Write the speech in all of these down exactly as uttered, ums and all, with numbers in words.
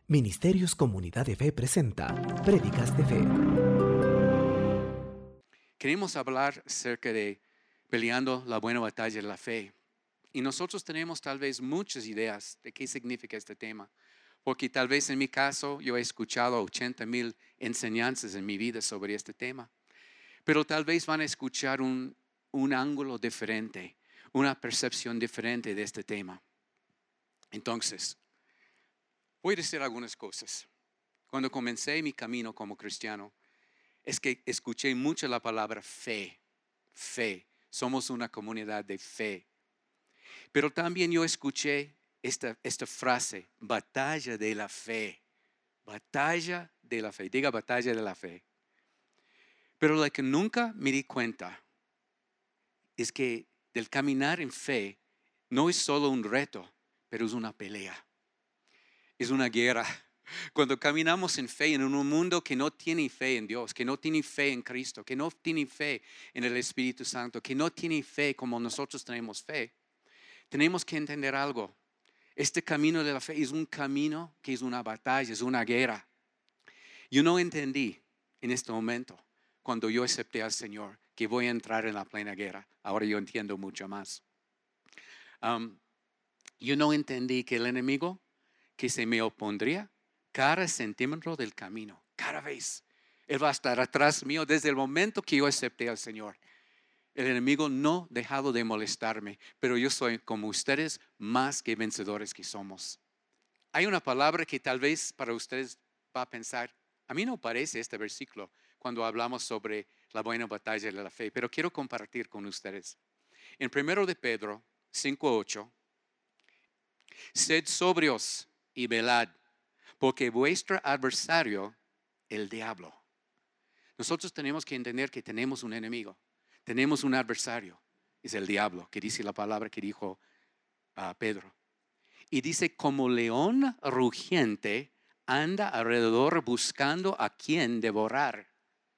Ministerios Comunidad de Fe presenta Prédicas de Fe. Queremos hablar acerca de peleando la buena batalla de la fe. Y nosotros tenemos tal vez muchas ideas de qué significa este tema. Porque tal vez en mi caso yo he escuchado ochenta mil enseñanzas en mi vida sobre este tema. Pero tal vez van a escuchar un, un ángulo diferente, una percepción diferente de este tema. Entonces, voy a decir algunas cosas. Cuando comencé mi camino como cristiano, es que escuché mucho la palabra fe, fe. Somos una comunidad de fe. Pero también yo escuché esta, esta frase, batalla de la fe, batalla de la fe. Diga batalla de la fe. Pero lo que nunca me di cuenta es que del caminar en fe no es solo un reto, pero es una pelea. Es una guerra. Cuando caminamos en fe en un mundo que no tiene fe en Dios, que no tiene fe en Cristo, que no tiene fe en el Espíritu Santo, que no tiene fe como nosotros tenemos fe, tenemos que entender algo. Este camino de la fe es un camino que es una batalla, es una guerra. Yo no entendí en este momento, cuando yo acepté al Señor, que voy a entrar en la plena guerra. Ahora yo entiendo mucho más. Um, yo no entendí que el enemigo que se me opondría cada centímetro del camino, cada vez. Él va a estar atrás mío desde el momento que yo acepté al Señor. El enemigo no ha dejado de molestarme, pero yo soy como ustedes más que vencedores que somos. Hay una palabra que tal vez para ustedes va a pensar, a mí no parece este versículo cuando hablamos sobre la buena batalla de la fe, pero quiero compartir con ustedes. En primero de Pedro cinco ocho, sed sobrios y velad, porque vuestro adversario, el diablo. Nosotros tenemos que entender que tenemos un enemigo, tenemos un adversario, es el diablo, que dice la palabra que dijo uh, Pedro. Y dice, como león rugiente, anda alrededor buscando a quien devorar.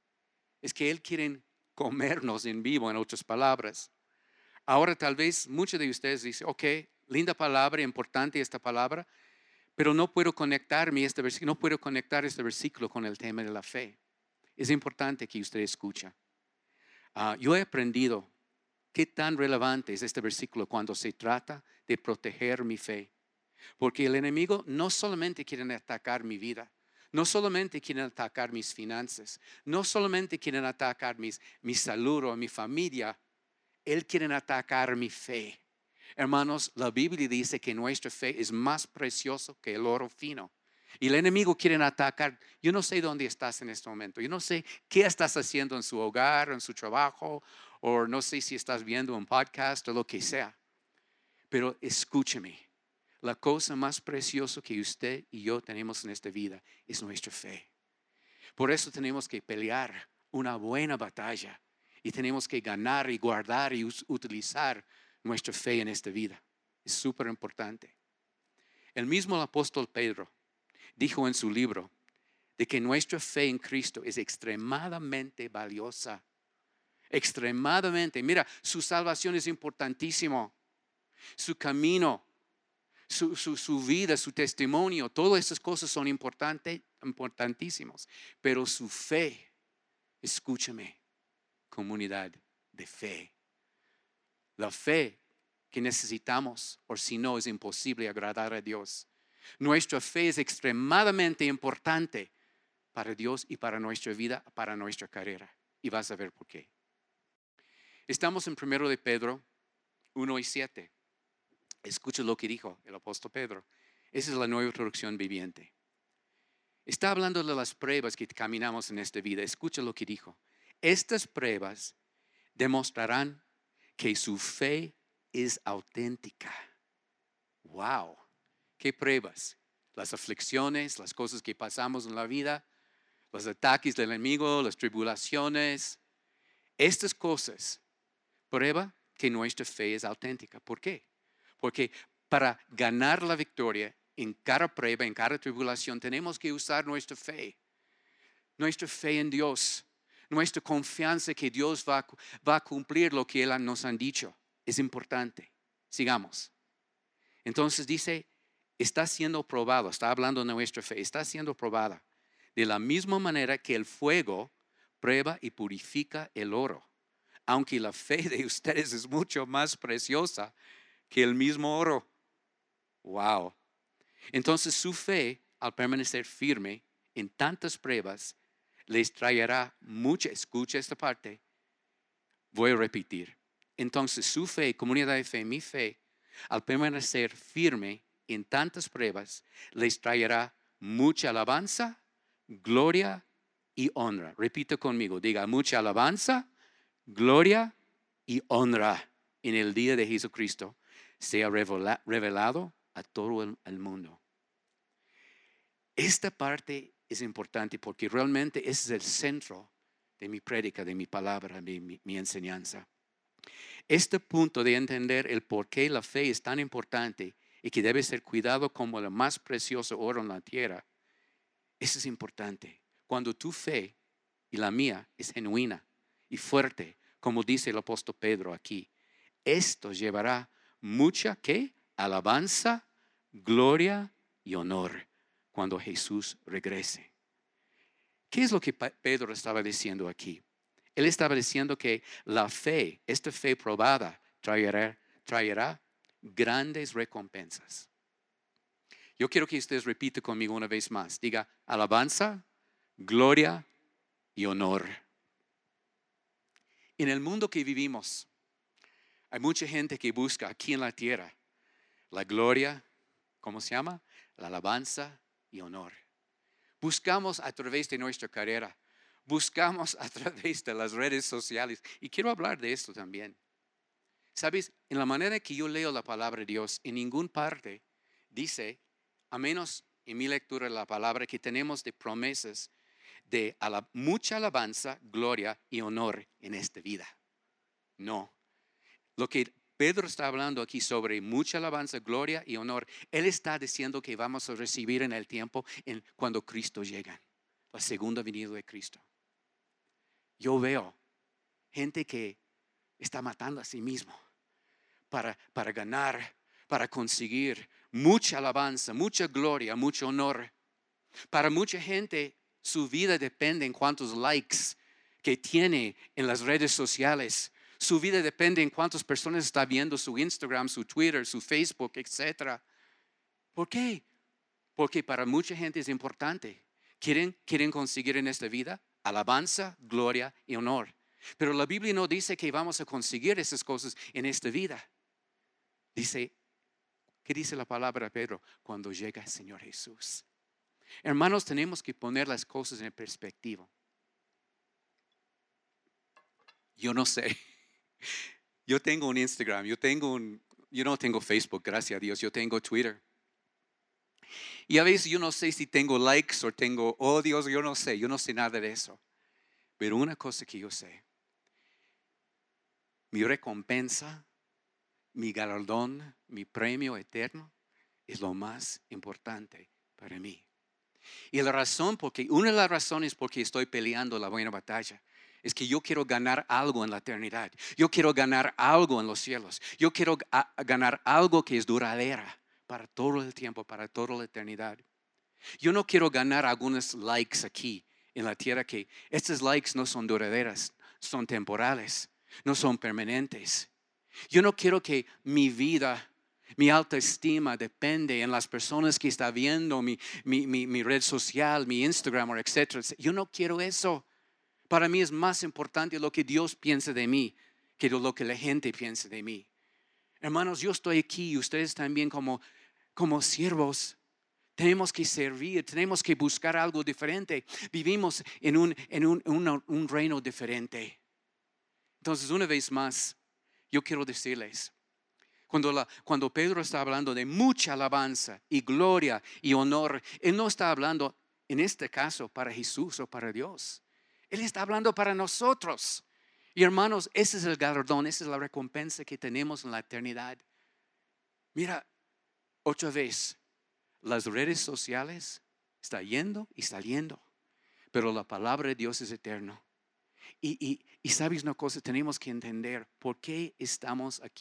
Es que él quiere comernos en vivo, en otras palabras. Ahora tal vez muchos de ustedes dicen, ok, linda palabra, importante esta palabra, pero no puedo conectarme este versículo, no puedo conectar este versículo con el tema de la fe. Es importante que usted escuche. Uh, yo he aprendido qué tan relevante es este versículo cuando se trata de proteger mi fe. Porque el enemigo no solamente quiere atacar mi vida, no solamente quiere atacar mis finanzas, no solamente quiere atacar mis, mi salud o mi familia, él quiere atacar mi fe. Hermanos, la Biblia dice que nuestra fe es más preciosa que el oro fino. Y el enemigo quiere atacar. Yo no sé dónde estás en este momento. Yo no sé qué estás haciendo en su hogar, en su trabajo, o no sé si estás viendo un podcast o lo que sea. Pero escúcheme. La cosa más preciosa que usted y yo tenemos en esta vida es nuestra fe. Por eso tenemos que pelear una buena batalla. Y tenemos que ganar y guardar y utilizar nuestra fe en esta vida. Es súper importante. El mismo apóstol Pedro dijo en su libro de que nuestra fe en Cristo es extremadamente valiosa. Extremadamente. Mira, su salvación es importantísimo. Su camino, su, su, su vida, su testimonio, todas esas cosas son importantes, importantísimos. Pero su fe, escúchame, comunidad de fe. La fe que necesitamos, o si no es imposible agradar a Dios. Nuestra fe es extremadamente importante para Dios y para nuestra vida, para nuestra carrera. Y vas a ver por qué. Estamos en primero de Pedro uno y siete. Escucha lo que dijo el apóstol Pedro. Esa es la nueva traducción viviente. Está hablando de las pruebas que caminamos en esta vida. Escucha lo que dijo. Estas pruebas demostrarán que su fe es auténtica. Wow, qué pruebas. Las aflicciones, las cosas que pasamos en la vida, los ataques del enemigo, las tribulaciones. Estas cosas prueba que nuestra fe es auténtica. ¿Por qué? Porque para ganar la victoria en cada prueba, en cada tribulación, tenemos que usar nuestra fe. Nuestra fe en Dios. Nuestra confianza que Dios va, va a cumplir lo que Él nos ha dicho. Es importante. Sigamos. Entonces dice, está siendo probado, está hablando de nuestra fe, está siendo probada de la misma manera que el fuego prueba y purifica el oro. Aunque la fe de ustedes es mucho más preciosa que el mismo oro. Wow. Entonces su fe, al permanecer firme en tantas pruebas, les traerá mucha, escucha esta parte, voy a repetir. Entonces su fe, comunidad de fe, mi fe, al permanecer firme en tantas pruebas, les traerá mucha alabanza, gloria y honra. Repita conmigo, diga mucha alabanza, gloria y honra en el día de Jesucristo sea revela, revelado a todo el, el mundo. Esta parte es importante porque realmente ese es el centro de mi prédica, de mi palabra, de mi, mi enseñanza. Este punto de entender el por qué la fe es tan importante y que debe ser cuidado como el más precioso oro en la tierra, eso es importante. Cuando tu fe y la mía es genuina y fuerte, como dice el apóstol Pedro aquí, esto llevará mucha ¿qué? Alabanza, gloria y honor cuando Jesús regrese. ¿Qué es lo que Pedro estaba diciendo aquí? Él estaba diciendo que la fe, esta fe probada, traerá, traerá grandes recompensas. Yo quiero que ustedes repiten conmigo una vez más. Diga alabanza, gloria y honor. En el mundo que vivimos, hay mucha gente que busca aquí en la tierra la gloria, ¿cómo se llama? La alabanza y honor. Buscamos a través de nuestra carrera, buscamos a través de las redes sociales. Y quiero hablar de esto también. ¿Sabes? En la manera que yo leo la palabra de Dios, en ninguna parte dice, a menos en mi lectura de la palabra, que tenemos de promesas de ala, mucha alabanza, gloria y honor en esta vida. No. Lo que Pedro está hablando aquí sobre mucha alabanza, gloria y honor, él está diciendo que vamos a recibir en el tiempo en, cuando Cristo llega, la segunda venida de Cristo. Yo veo gente que está matando a sí mismo para, para ganar, para conseguir mucha alabanza, mucha gloria, mucho honor. Para mucha gente, su vida depende en cuántos likes que tiene en las redes sociales. Su vida depende en cuántas personas está viendo su Instagram, su Twitter, su Facebook, etcétera. ¿Por qué? Porque para mucha gente es importante. ¿Quieren, quieren conseguir en esta vida alabanza, gloria y honor? Pero la Biblia no dice que vamos a conseguir esas cosas en esta vida. Dice, ¿qué dice la palabra de Pedro? Cuando llega el Señor Jesús. Hermanos, tenemos que poner las cosas en perspectiva. Yo no sé. Yo tengo un Instagram, yo tengo un, yo no tengo Facebook, gracias a Dios, yo tengo Twitter. Y a veces yo no sé si tengo likes o tengo odios, yo no sé, yo no sé nada de eso. Pero una cosa que yo sé, mi recompensa, mi galardón, mi premio eterno es lo más importante para mí. Y la razón, porque una de las razones por que estoy peleando la buena batalla, es que yo quiero ganar algo en la eternidad. Yo quiero ganar algo en los cielos. Yo quiero a, a ganar algo que es duradera para todo el tiempo, para toda la eternidad. Yo no quiero ganar algunos likes aquí en la tierra que estos likes no son duraderas, son temporales, no son permanentes. Yo no quiero que mi vida, mi autoestima depende en las personas que están viendo mi, mi, mi, mi red social, mi Instagram, etcétera. Yo no quiero eso. Para mí es más importante lo que Dios piensa de mí que lo que la gente piensa de mí. Hermanos, yo estoy aquí y ustedes también como, como siervos. Tenemos que servir, tenemos que buscar algo diferente. Vivimos en un, en un, un, un reino diferente. Entonces, una vez más, yo quiero decirles, cuando, la, cuando Pedro está hablando de mucha alabanza y gloria y honor, él no está hablando en este caso para Jesús o para Dios. Él está hablando para nosotros. Y hermanos, ese es el galardón, esa es la recompensa que tenemos en la eternidad. Mira, otra vez, las redes sociales están yendo y saliendo, pero la palabra de Dios es eterno. Y, y, y sabes una cosa, tenemos que entender por qué estamos aquí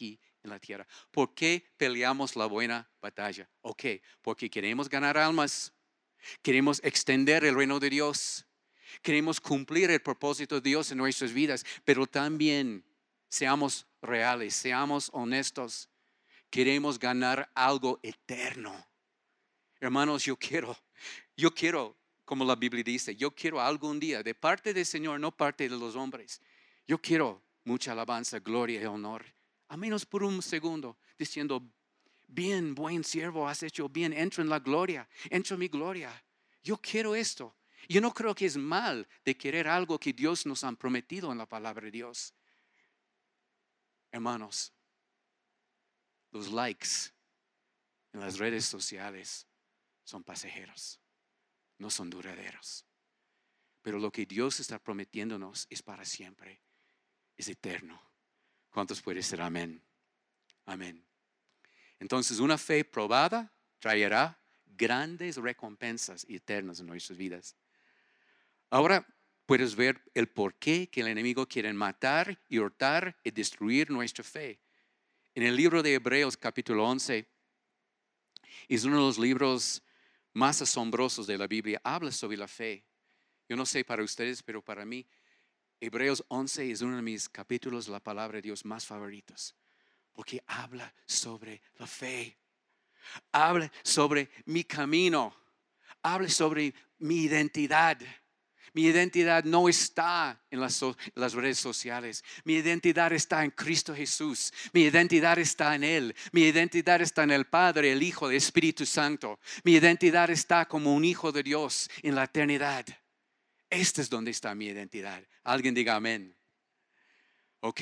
en la tierra. ¿Por qué peleamos la buena batalla? Ok, porque queremos ganar almas, queremos extender el reino de Dios, queremos cumplir el propósito de Dios en nuestras vidas, pero también seamos reales, seamos honestos, queremos ganar algo eterno. Hermanos, yo quiero, yo quiero, como la Biblia dice, yo quiero algún día de parte del Señor, no parte de los hombres. Yo quiero mucha alabanza, gloria y honor. A menos por un segundo, diciendo, bien, buen siervo, has hecho bien, entra en la gloria, entra en mi gloria. Yo quiero esto. Yo no creo que es mal de querer algo que Dios nos ha prometido en la palabra de Dios. Hermanos, los likes en las redes sociales son pasajeros, no son duraderos. Pero lo que Dios está prometiéndonos es para siempre, es eterno. ¿Cuántos pueden decir amén? Amén. Entonces, una fe probada traerá grandes recompensas eternas en nuestras vidas. Ahora puedes ver el porqué que el enemigo quiere matar y hurtar y destruir nuestra fe. En el libro de Hebreos capítulo once, es uno de los libros más asombrosos de la Biblia. Habla sobre la fe. Yo no sé para ustedes, pero para mí, Hebreos once es uno de mis capítulos de la palabra de Dios más favoritos. Porque habla sobre la fe. Habla sobre mi camino. Habla sobre mi identidad. Mi identidad no está en las, so- las redes sociales. Mi identidad está en Cristo Jesús. Mi identidad está en Él. Mi identidad está en el Padre, el Hijo, el Espíritu Santo. Mi identidad está como un hijo de Dios en la eternidad. Este es donde está mi identidad. Alguien diga amén. Ok.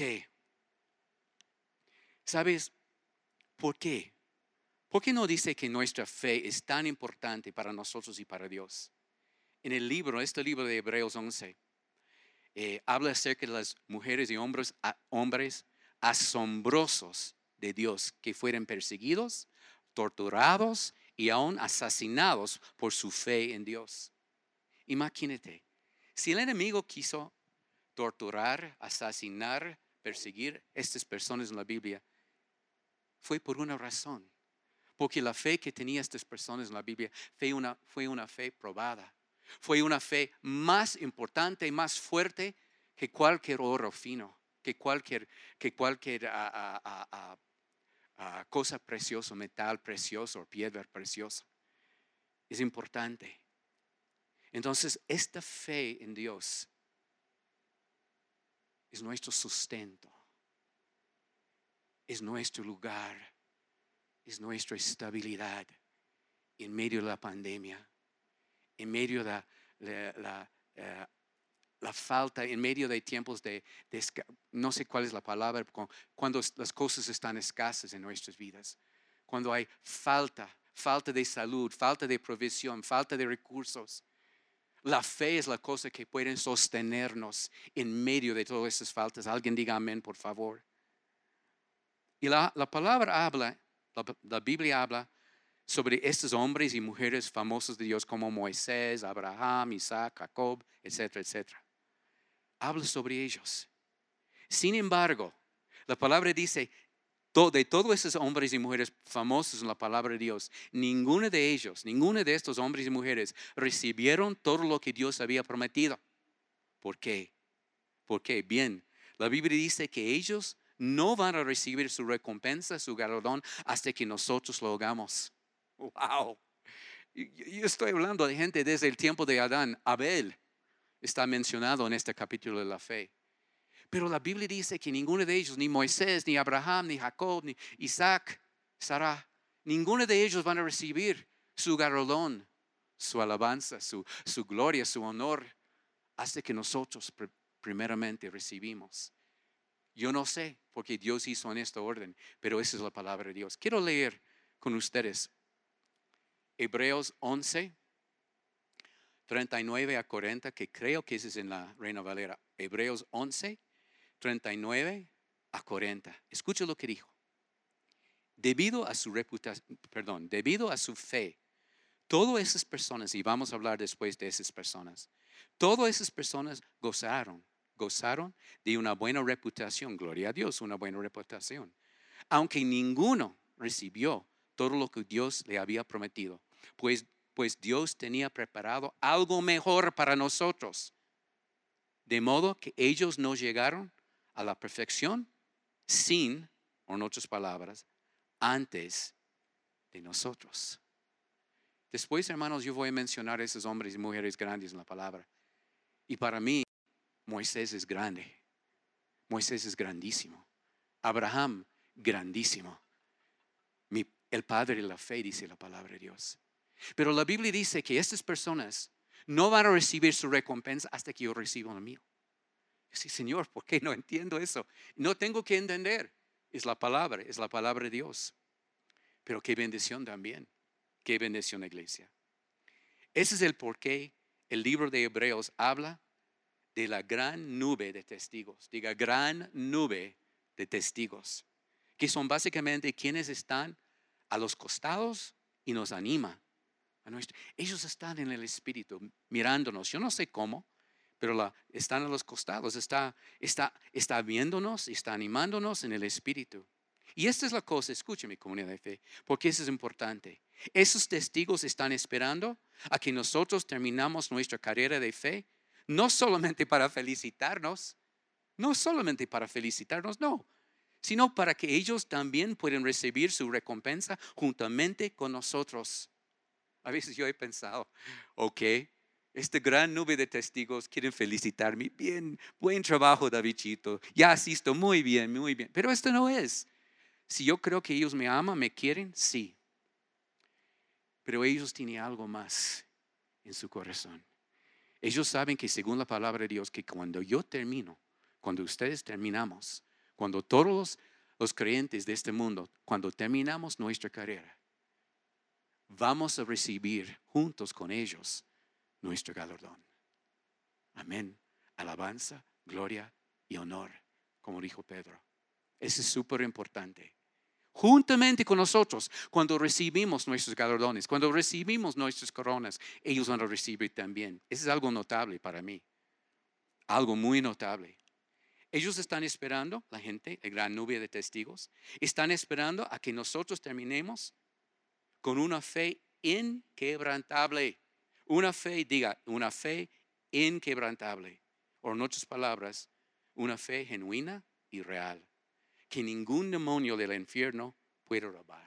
¿Sabes por qué? ¿Por qué no dice que nuestra fe es tan importante para nosotros y para Dios? En el libro, este libro de Hebreos once, eh, habla acerca de las mujeres y hombres, a, hombres asombrosos de Dios que fueron perseguidos, torturados y aún asesinados por su fe en Dios. Imagínate, si el enemigo quiso torturar, asesinar, perseguir a estas personas en la Biblia, fue por una razón. Porque la fe que tenían estas personas en la Biblia fue una, fue una fe probada. Fue una fe más importante y más fuerte que cualquier oro fino, que cualquier, que cualquier ah, ah, ah, ah, ah, cosa preciosa, metal precioso o piedra preciosa. Es importante. Entonces, esta fe en Dios es nuestro sustento, es nuestro lugar, es nuestra estabilidad en medio de la pandemia, en medio de la, la, la, uh, la falta, en medio de tiempos de, de, no sé cuál es la palabra, cuando las cosas están escasas en nuestras vidas, cuando hay falta, falta de salud, falta de provisión, falta de recursos. La fe es la cosa que puede sostenernos en medio de todas esas faltas. Alguien diga amén, por favor. Y la, la palabra habla, la, la Biblia habla sobre estos hombres y mujeres famosos de Dios como Moisés, Abraham, Isaac, Jacob, etcétera, etcétera. Habla sobre ellos. Sin embargo, la palabra dice, de todos esos hombres y mujeres famosos en la palabra de Dios, ninguno de ellos, ninguno de estos hombres y mujeres recibieron todo lo que Dios había prometido. ¿Por qué? Porque bien, la Biblia dice que ellos no van a recibir su recompensa, su galardón, hasta que nosotros lo hagamos. Wow. Yo estoy hablando de gente desde el tiempo de Adán. Abel está mencionado en este capítulo de la fe. Pero la Biblia dice que ninguno de ellos, ni Moisés, ni Abraham, ni Jacob, ni Isaac, Sara, ninguno de ellos van a recibir su galardón, su alabanza, su, su gloria, su honor, hasta que nosotros primeramente recibimos. Yo no sé, porque Dios hizo en esta orden, pero esa es la palabra de Dios. Quiero leer con ustedes Hebreos once, treinta y nueve a cuarenta, que creo que ese es en la Reina Valera. Hebreos once, treinta y nueve a cuarenta. Escucha lo que dijo. Debido a su reputación, perdón, debido a su fe, todas esas personas, y vamos a hablar después de esas personas, todas esas personas gozaron, gozaron de una buena reputación. Gloria a Dios, una buena reputación. aunque ninguno recibió todo lo que Dios le había prometido, pues, pues Dios tenía preparado algo mejor para nosotros, de modo que ellos no llegaron a la perfección sin, o en otras palabras, antes de nosotros. Después, hermanos, yo voy a mencionar a esos hombres y mujeres grandes en la palabra. Y para mí, Moisés es grande. Moisés es grandísimo. Abraham, grandísimo. Mi, el padre de la fe, dice la palabra de Dios. Pero la Biblia dice que estas personas no van a recibir su recompensa hasta que yo reciba la mía. Yo sí, Señor, ¿por qué no entiendo eso? No tengo que entender. Es la palabra, es la palabra de Dios. Pero qué bendición también. Qué bendición, iglesia. Ese es el porqué el libro de Hebreos habla de la gran nube de testigos. Diga, gran nube de testigos. Que son básicamente quienes están a los costados y nos anima. A nuestro, ellos están en el Espíritu mirándonos. Yo no sé cómo, pero la, están a los costados. Está, está, está viéndonos y está animándonos en el Espíritu. Y esta es la cosa, escúcheme, comunidad de fe, porque eso es importante. Esos testigos están esperando a que nosotros terminamos nuestra carrera de fe, no solamente para felicitarnos, no solamente para felicitarnos, no, sino para que ellos también puedan recibir su recompensa juntamente con nosotros. A veces yo he pensado, ok, esta gran nube de testigos quieren felicitarme. Bien, buen trabajo, Davidcito. Ya asisto muy bien, muy bien. Pero esto no es. Si yo creo que ellos me aman, me quieren, sí. Pero ellos tienen algo más en su corazón. Ellos saben que según la palabra de Dios, que cuando yo termino, cuando ustedes terminamos, cuando todos los, los creyentes de este mundo, cuando terminamos nuestra carrera, vamos a recibir juntos con ellos nuestro galardón. Amén. Alabanza, gloria y honor, como dijo Pedro. Eso es súper importante. Juntamente con nosotros, cuando recibimos nuestros galardones, cuando recibimos nuestras coronas, ellos van a recibir también. Eso es algo notable para mí. Algo muy notable. Ellos están esperando, la gente, la gran nube de testigos, están esperando a que nosotros terminemos con una fe inquebrantable. Una fe, diga, una fe inquebrantable. O en otras palabras, una fe genuina y real. Que ningún demonio del infierno puede robar.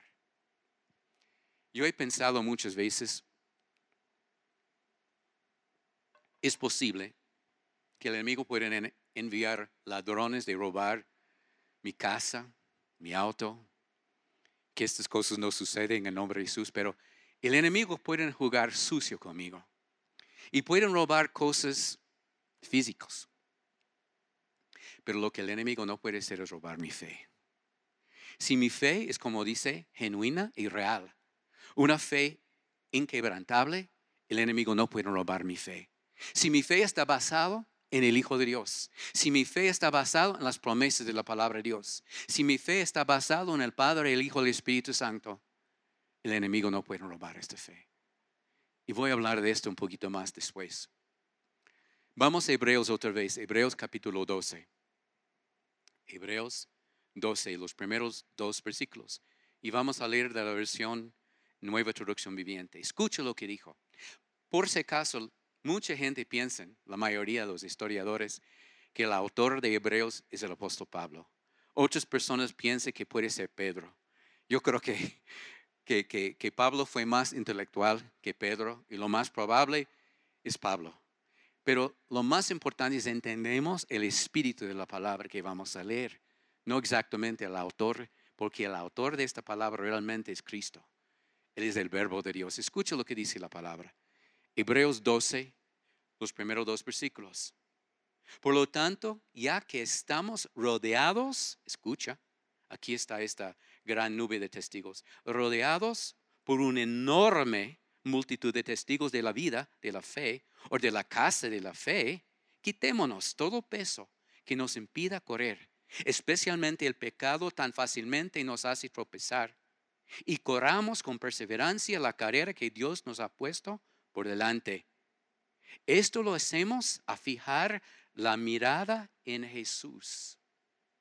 Yo he pensado muchas veces, es posible que el enemigo pueda enviar ladrones de robar mi casa, mi auto, que estas cosas no suceden en el nombre de Jesús, pero el enemigo puede jugar sucio conmigo y pueden robar cosas físicas. Pero lo que el enemigo no puede hacer es robar mi fe. Si mi fe es, como dice, genuina y real, una fe inquebrantable, el enemigo no puede robar mi fe. Si mi fe está basada en el Hijo de Dios, si mi fe está basada en las promesas de la palabra de Dios, si mi fe está basada en el Padre, el Hijo y el Espíritu Santo, el enemigo no puede robar esta fe. Y voy a hablar de esto un poquito más después. Vamos a Hebreos otra vez, Hebreos capítulo doce. Hebreos doce, los primeros dos versículos. Y vamos a leer de la versión Nueva Traducción Viviente. Escucha lo que dijo. Por si acaso, mucha gente piensa, la mayoría de los historiadores, que el autor de Hebreos es el apóstol Pablo. Otras personas piensan que puede ser Pedro. Yo creo que, que, que, que Pablo fue más intelectual que Pedro y lo más probable es Pablo. Pero lo más importante es entendemos el espíritu de la palabra que vamos a leer. No exactamente el autor, porque el autor de esta palabra realmente es Cristo. Él es el verbo de Dios. Escucha lo que dice la palabra. Hebreos doce, los primeros dos versículos. Por lo tanto, ya que estamos rodeados, escucha, aquí está esta gran nube de testigos, rodeados por una enorme multitud de testigos de la vida, de la fe, o de la casa de la fe, quitémonos todo peso que nos impida correr, especialmente el pecado tan fácilmente nos hace tropezar, y corramos con perseverancia la carrera que Dios nos ha puesto por delante. Esto lo hacemos a fijar la mirada en Jesús,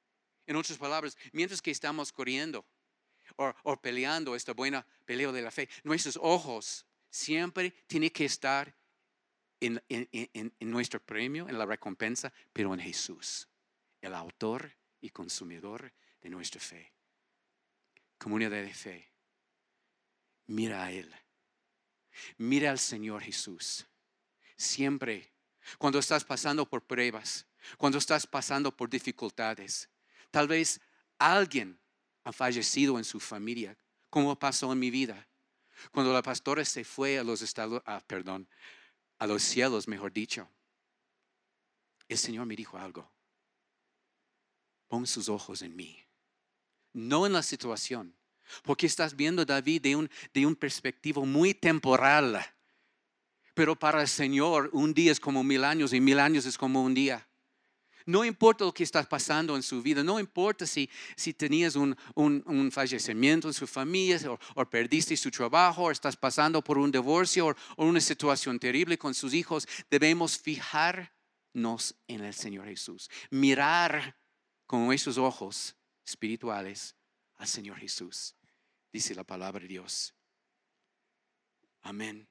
En otras palabras, mientras que estamos corriendo o, o peleando esta buena pelea de la fe, nuestros ojos siempre tienen que estar en, en, en, en nuestro premio, en la recompensa, pero en Jesús, el autor y consumidor de nuestra fe. Comunidad de fe, mira a Él. Mira al Señor Jesús. Siempre, cuando estás pasando por pruebas, cuando estás pasando por dificultades, tal vez alguien ha fallecido en su familia, como pasó en mi vida. Cuando la pastora se fue a los estados, ah, perdón, a los cielos, mejor dicho, el Señor me dijo algo. Pon sus ojos en mí, no en la situación, porque estás viendo a David de un, de un perspectiva muy temporal. Pero para el Señor un día es como mil años y mil años es como un día. No importa lo que está pasando en su vida, no importa si, si tenías un, un, un fallecimiento en su familia o, o perdiste su trabajo o estás pasando por un divorcio o, o una situación terrible con sus hijos. Debemos fijarnos en el Señor Jesús, mirar con esos ojos espirituales al Señor Jesús, dice la palabra de Dios. Amén.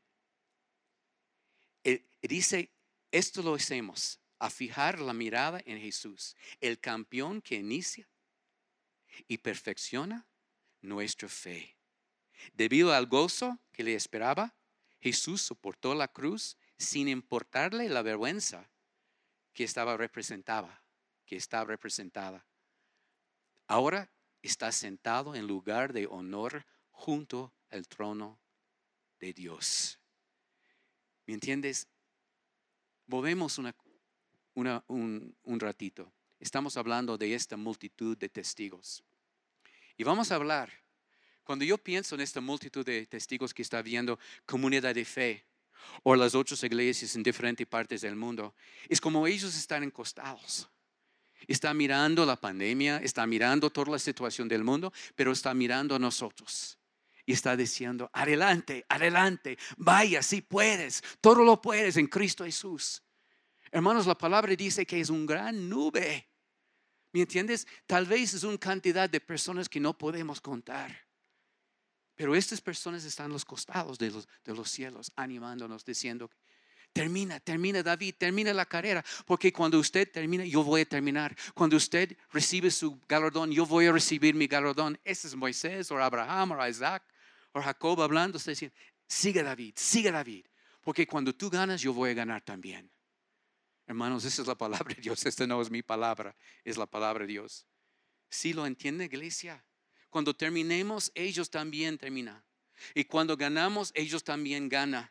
Dice, esto lo hacemos a fijar la mirada en Jesús, el campeón que inicia y perfecciona nuestra fe. Debido al gozo que le esperaba, Jesús soportó la cruz sin importarle la vergüenza que estaba representada, que estaba representada. Ahora está sentado en lugar de honor junto al trono de Dios. ¿Me entiendes? Volvemos una, una, un, un ratito. Estamos hablando de esta multitud de testigos. Y vamos a hablar, cuando yo pienso en esta multitud de testigos que está viendo comunidad de fe o las otras iglesias en diferentes partes del mundo, es como ellos están encostados. Está mirando la pandemia, está mirando toda la situación del mundo, pero está mirando a nosotros. Y está diciendo, adelante, adelante, vaya, si puedes, todo lo puedes en Cristo Jesús. Hermanos, la palabra dice que es una gran nube. ¿Me entiendes? Tal vez es una cantidad de personas que no podemos contar. Pero estas personas están a los costados de los, de los cielos, animándonos, diciendo, termina, termina David, termina la carrera. Porque cuando usted termina, yo voy a terminar. Cuando usted recibe su galardón, yo voy a recibir mi galardón. Ese es Moisés, o Abraham, o Isaac, o Jacob hablando, usted diciendo, sigue David, sigue David. Porque cuando tú ganas, yo voy a ganar también. Hermanos, esa es la palabra de Dios. Esta no es mi palabra, es la palabra de Dios. ¿Sí lo entiende, iglesia? Cuando terminemos, ellos también terminan. Y cuando ganamos, ellos también ganan.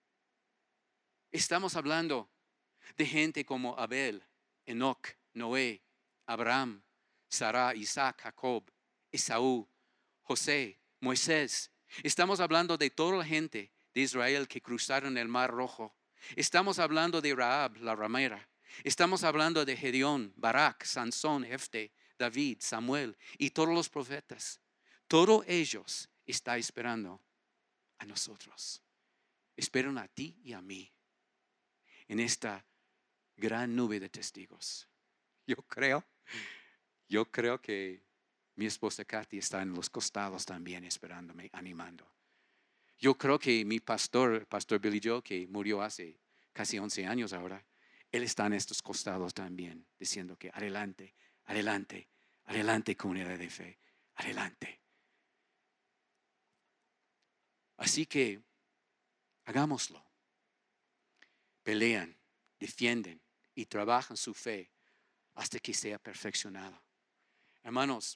Estamos hablando de gente como Abel, Enoch, Noé, Abraham, Sara, Isaac, Jacob, Esaú, José, Moisés. Estamos hablando de toda la gente de Israel que cruzaron el Mar Rojo. Estamos hablando de Rahab, la ramera. Estamos hablando de Gedeón, Barak, Sansón, Jefte, David, Samuel y todos los profetas. Todos ellos están esperando a nosotros. Esperan a ti y a mí en esta gran nube de testigos. Yo creo, yo creo que mi esposa Katy está en los costados también esperándome, animando. Yo creo que mi pastor, el pastor Billy Joe, que murió hace casi once años ahora, él está en estos costados también, diciendo que adelante, adelante, adelante comunidad de fe, adelante. Así que hagámoslo. Pelean, defienden y trabajan su fe hasta que sea perfeccionado. Hermanos,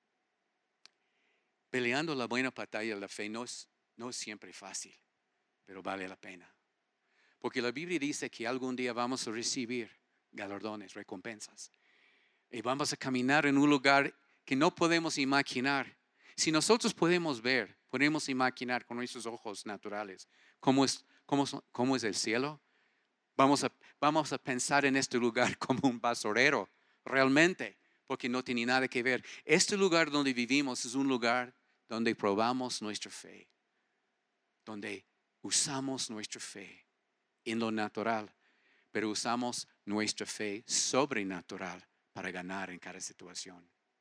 peleando la buena batalla de la fe no es, no es siempre fácil, pero vale la pena. Porque la Biblia dice que algún día vamos a recibir galardones, recompensas. Y vamos a caminar en un lugar que no podemos imaginar. Si nosotros podemos ver, podemos imaginar con nuestros ojos naturales cómo es, cómo, cómo es el cielo. Vamos a, vamos a pensar en este lugar como un basurero, realmente, porque no tiene nada que ver. Este lugar donde vivimos es un lugar donde probamos nuestra fe, donde usamos nuestra fe en lo natural, pero usamos nuestra fe sobrenatural para ganar en cada situación.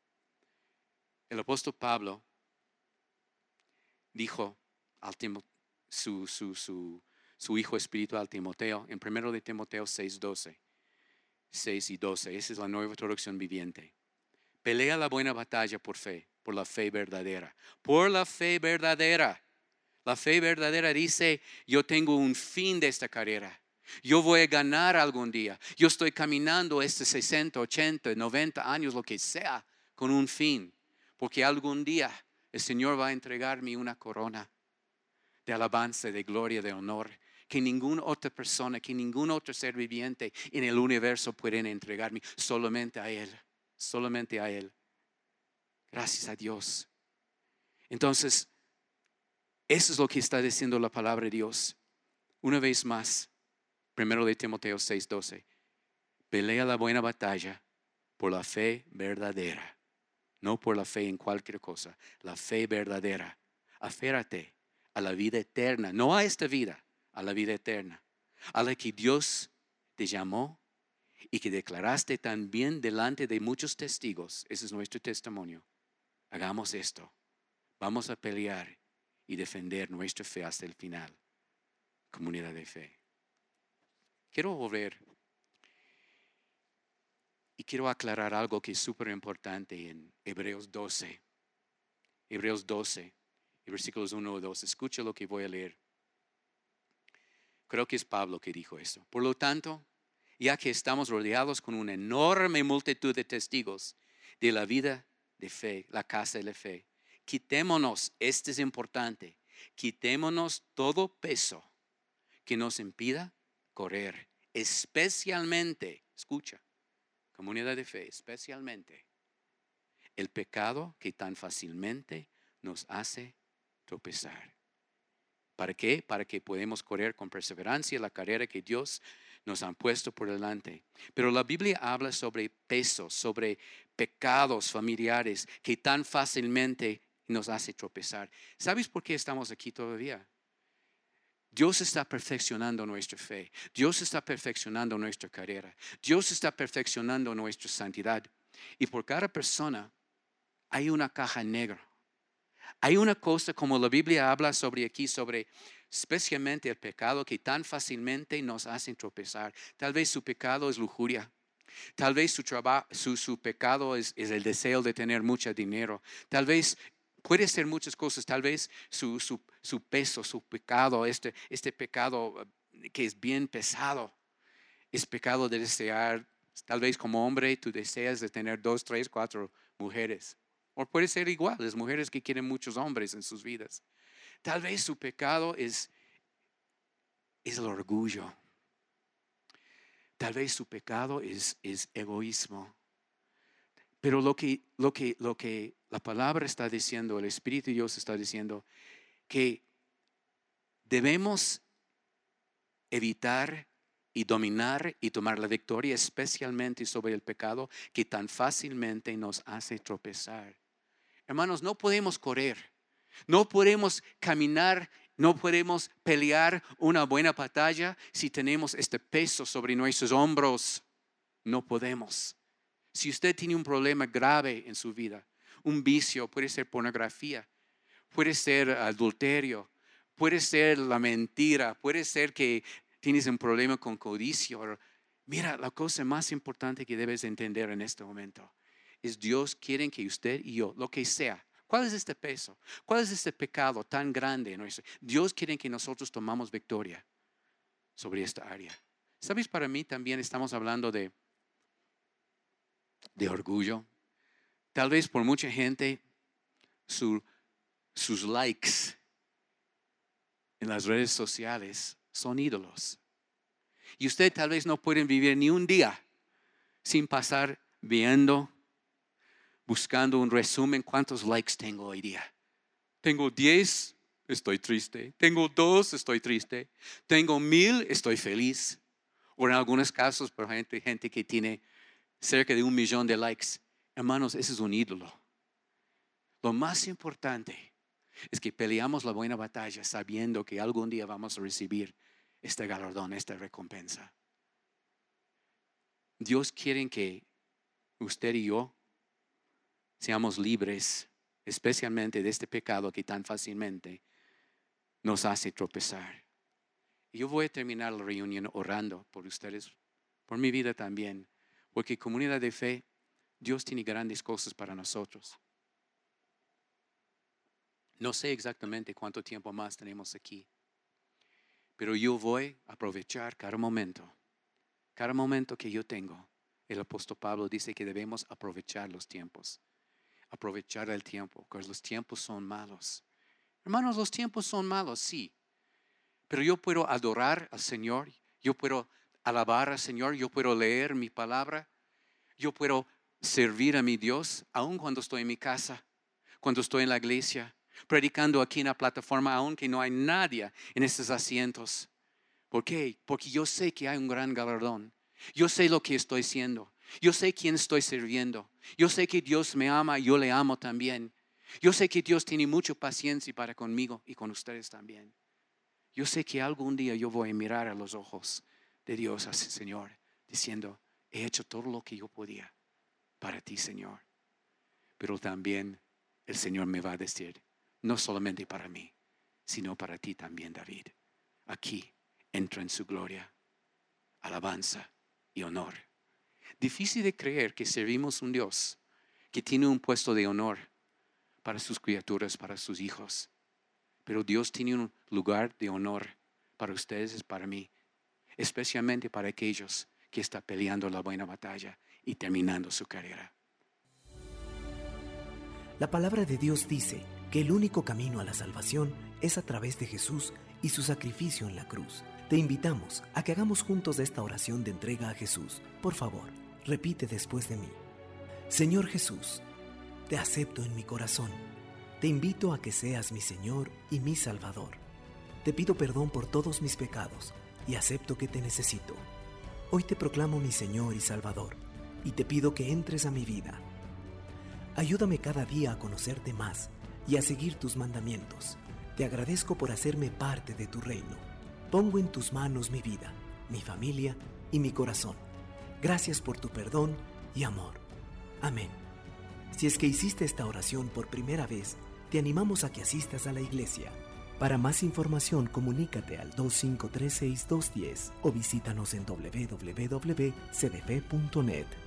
el apóstol Pablo dijo al Timo- su, su, su, su hijo espiritual Timoteo, en primero de Timoteo seis, doce, seis y doce, esa es la nueva traducción viviente. Pelea la buena batalla por fe, por la fe verdadera, por la fe verdadera. La fe verdadera dice, yo tengo un fin de esta carrera. Yo voy a ganar algún día. Yo estoy caminando estos sesenta, ochenta, noventa años, lo que sea, con un fin. Porque algún día el Señor va a entregarme una corona de alabanza, de gloria, de honor, que ninguna otra persona, que ningún otro ser viviente en el universo puede entregarme, solamente a Él, solamente a Él. Gracias a Dios. Entonces, eso es lo que está diciendo la palabra de Dios. Una vez más, primero de Timoteo seis, doce. Pelea la buena batalla por la fe verdadera, no por la fe en cualquier cosa, la fe verdadera. Aférrate a la vida eterna, no a esta vida, a la vida eterna, a la que Dios te llamó y que declaraste también delante de muchos testigos. Ese es nuestro testimonio. Hagamos esto. Vamos a pelear y defender nuestra fe hasta el final. Comunidad de fe. Quiero volver y quiero aclarar algo que es súper importante en Hebreos doce. Hebreos doce, versículos uno o dos. Escucha lo que voy a leer. Creo que es Pablo que dijo esto. Por lo tanto, ya que estamos rodeados con una enorme multitud de testigos de la vida de fe, la casa de la fe, quitémonos, este es importante, quitémonos todo peso que nos impida correr, especialmente, escucha, comunidad de fe, especialmente el pecado que tan fácilmente nos hace tropezar. ¿Para qué? Para que podamos correr con perseverancia la carrera que Dios nos ha puesto por delante. Pero la Biblia habla sobre pesos, sobre pecados familiares que tan fácilmente nos hace tropezar. ¿Sabes por qué estamos aquí todavía? Dios está perfeccionando nuestra fe. Dios está perfeccionando nuestra carrera. Dios está perfeccionando nuestra santidad. Y por cada persona hay una caja negra. Hay una cosa como la Biblia habla sobre aquí, sobre especialmente el pecado que tan fácilmente nos hace tropezar. Tal vez su pecado es lujuria. Tal vez su, trabajo, su, su pecado es, es el deseo de tener mucho dinero. Tal vez puede ser muchas cosas. Tal vez su, su, su peso, su pecado, este, este pecado que es bien pesado, es pecado de desear. Tal vez como hombre tú deseas de tener dos, tres, cuatro mujeres. O puede ser igual, las mujeres que quieren muchos hombres en sus vidas. Tal vez su pecado es, es el orgullo. Tal vez su pecado es, es egoísmo. Pero lo que, lo, que, lo que la palabra está diciendo, el Espíritu de Dios está diciendo, que debemos evitar y dominar y tomar la victoria, especialmente sobre el pecado que tan fácilmente nos hace tropezar. Hermanos, no podemos correr, no podemos caminar, no podemos pelear una buena batalla si tenemos este peso sobre nuestros hombros. No podemos. Si usted tiene un problema grave en su vida, un vicio, puede ser pornografía, puede ser adulterio, puede ser la mentira, puede ser que tienes un problema con codicia. Mira, la cosa más importante que debes entender en este momento es Dios quiere que usted y yo, lo que sea, ¿cuál es este peso? ¿Cuál es este pecado tan grande en nuestro? Dios quiere que nosotros tomamos victoria sobre esta área. ¿Sabes? Para mí también estamos hablando de, de orgullo. Tal vez por mucha gente su, sus likes en las redes sociales son ídolos. Y usted tal vez no puede vivir ni un día sin pasar viendo, buscando un resumen, cuántos likes tengo hoy día. Tengo diez, estoy triste. Tengo dos, estoy triste. Tengo mil, estoy feliz. O en algunos casos, por ejemplo, gente que tiene cerca de un millón de likes. Hermanos, ese es un ídolo. Lo más importante es que peleamos la buena batalla sabiendo que algún día vamos a recibir este galardón, esta recompensa. Dios quiere que usted y yo seamos libres especialmente de este pecado que tan fácilmente nos hace tropezar. Y yo voy a terminar la reunión orando por ustedes, por mi vida también, porque comunidad de fe, Dios tiene grandes cosas para nosotros. No sé exactamente cuánto tiempo más tenemos aquí, pero yo voy a aprovechar cada momento, cada momento que yo tengo. El apóstol Pablo dice que debemos aprovechar los tiempos, aprovechar el tiempo, porque los tiempos son malos. Hermanos, los tiempos son malos, sí, pero yo puedo adorar al Señor, yo puedo alabar al Señor, yo puedo leer mi palabra, yo puedo servir a mi Dios, aun cuando estoy en mi casa, cuando estoy en la iglesia, predicando aquí en la plataforma, aunque no hay nadie en estos asientos. ¿Por qué? Porque yo sé que hay un gran galardón. Yo sé lo que estoy haciendo. Yo sé quién estoy sirviendo. Yo sé que Dios me ama y yo le amo también. Yo sé que Dios tiene mucha paciencia para conmigo y con ustedes también. Yo sé que algún día yo voy a mirar a los ojos de Dios, así, Señor, diciendo, he hecho todo lo que yo podía para ti, Señor. Pero también el Señor me va a decir, no solamente para mí, sino para ti también, David. Aquí entra en su gloria, alabanza y honor. Difícil de creer que servimos un Dios que tiene un puesto de honor para sus criaturas, para sus hijos. Pero Dios tiene un lugar de honor para ustedes y para mí, especialmente para aquellos que están peleando la buena batalla y terminando su carrera. La palabra de Dios dice que el único camino a la salvación es a través de Jesús y su sacrificio en la cruz. Te invitamos a que hagamos juntos esta oración de entrega a Jesús. Por favor, repite después de mí. Señor Jesús, te acepto en mi corazón. Te invito a que seas mi Señor y mi Salvador. Te pido perdón por todos mis pecados y acepto que te necesito. Hoy te proclamo mi Señor y Salvador y te pido que entres a mi vida. Ayúdame cada día a conocerte más y a seguir tus mandamientos. Te agradezco por hacerme parte de tu reino. Pongo en tus manos mi vida, mi familia y mi corazón. Gracias por tu perdón y amor. Amén. Si es que hiciste esta oración por primera vez, te animamos a que asistas a la iglesia. Para más información, comunícate al dos cinco tres seis dos uno cero o visítanos en doble u doble u doble u punto c d f punto net.